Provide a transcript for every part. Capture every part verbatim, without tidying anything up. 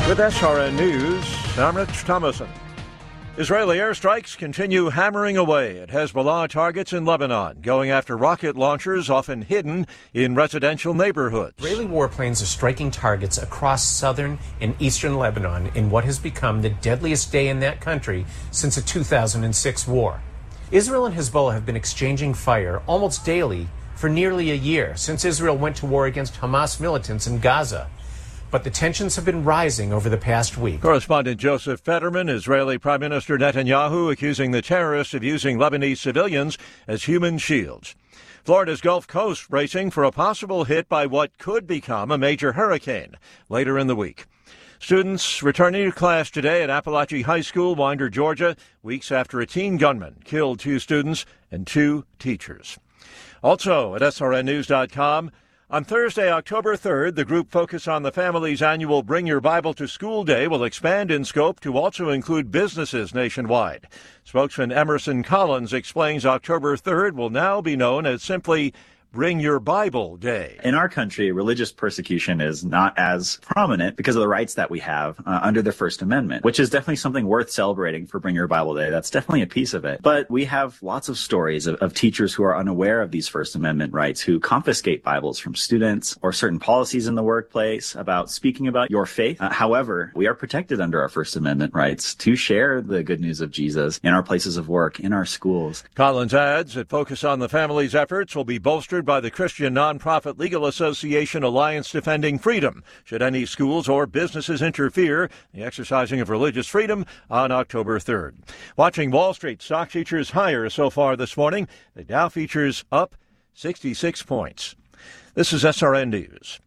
With S R N News, I'm Rich Thomason. Israeli airstrikes continue hammering away at Hezbollah targets in Lebanon, going after rocket launchers often hidden in residential neighborhoods. Israeli warplanes are striking targets across southern and eastern Lebanon in what has become the deadliest day in that country since the two thousand six war. Israel and Hezbollah have been exchanging fire almost daily for nearly a year, since Israel went to war against Hamas militants in Gaza. But the tensions have been rising over the past week. Correspondent Joseph Fetterman, Israeli Prime Minister Netanyahu accusing the terrorists of using Lebanese civilians as human shields. Florida's Gulf Coast bracing for a possible hit by what could become a major hurricane later in the week. Students returning to class today at Appalachian High School, Winder, Georgia, weeks after a teen gunman killed two students and two teachers. Also at S R N news dot com, on Thursday, October third, the group Focus on the Family's annual Bring Your Bible to School Day will expand in scope to also include businesses nationwide. Spokesman Emerson Collins explains October third will now be known as simply Bring Your Bible Day. In our country, religious persecution is not as prominent because of the rights that we have uh, under the First Amendment, which is definitely something worth celebrating for Bring Your Bible Day. That's definitely a piece of it. But we have lots of stories of, of teachers who are unaware of these First Amendment rights, who confiscate Bibles from students, or certain policies in the workplace about speaking about your faith. Uh, however, we are protected under our First Amendment rights to share the good news of Jesus in our places of work, in our schools. Collins adds that Focus on the Family's efforts will be bolstered by the Christian nonprofit legal association Alliance Defending Freedom, should any schools or businesses interfere in the exercising of religious freedom on October third. Watching Wall Street, stock futures higher so far this morning. The Dow futures up sixty-six points. This is S R N News.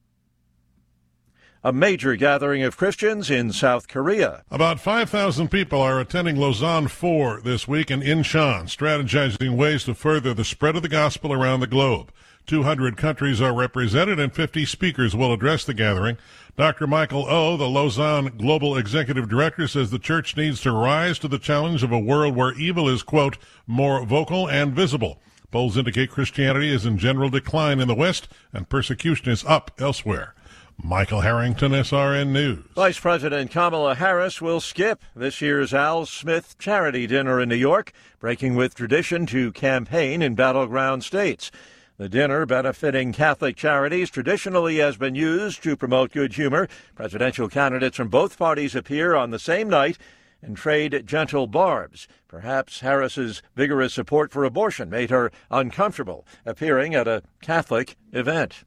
A major gathering of Christians in South Korea. About five thousand people are attending Lausanne four this week in Incheon, strategizing ways to further the spread of the gospel around the globe. two hundred countries are represented and fifty speakers will address the gathering. Doctor Michael O., the Lausanne Global Executive Director, says the church needs to rise to the challenge of a world where evil is, quote, more vocal and visible. Polls indicate Christianity is in general decline in the West and persecution is up elsewhere. Michael Harrington, S R N News. Vice President Kamala Harris will skip this year's Al Smith charity dinner in New York, breaking with tradition to campaign in battleground states. The dinner, benefiting Catholic charities, traditionally has been used to promote good humor. Presidential candidates from both parties appear on the same night and trade gentle barbs. Perhaps Harris's vigorous support for abortion made her uncomfortable appearing at a Catholic event.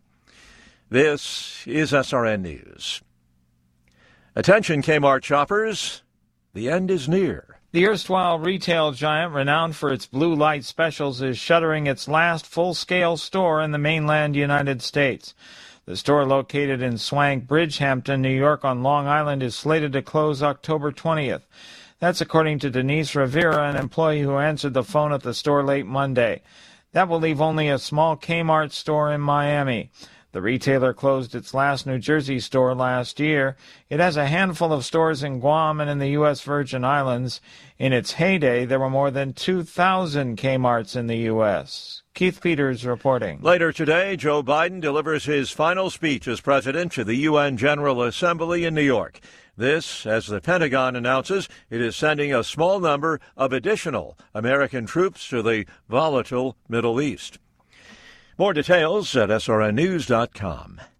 This is S R N News. Attention Kmart shoppers, the end is near. The erstwhile retail giant, renowned for its blue light specials, is shuttering its last full-scale store in the mainland United States. The store, located in Swank, Bridgehampton, New York on Long Island, is slated to close October twentieth. That's according to Denise Rivera, an employee who answered the phone at the store late Monday. That will leave only a small Kmart store in Miami. The retailer closed its last New Jersey store last year. It has a handful of stores in Guam and in the U S Virgin Islands. In its heyday, there were more than two thousand Kmarts in the U S Keith Peters reporting. Later today, Joe Biden delivers his final speech as president to the U N General Assembly in New York. This, as the Pentagon announces, it is sending a small number of additional American troops to the volatile Middle East. More details at S R N news dot com.